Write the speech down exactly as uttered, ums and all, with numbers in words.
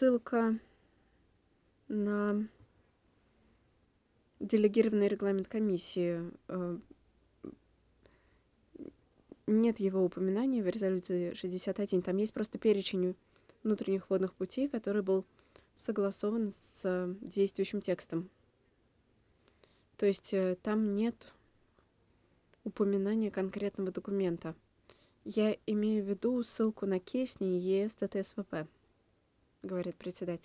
ссылка на делегированный регламент комиссии. Э, Нет его упоминания в резолюции шестьдесят один. Там есть просто перечень внутренних водных путей, который был согласован с э, действующим текстом. То есть э, там нет упоминания конкретного документа. Я имею в виду ссылку на КЕСНИ и ЕС ТТСВП, говорит председатель.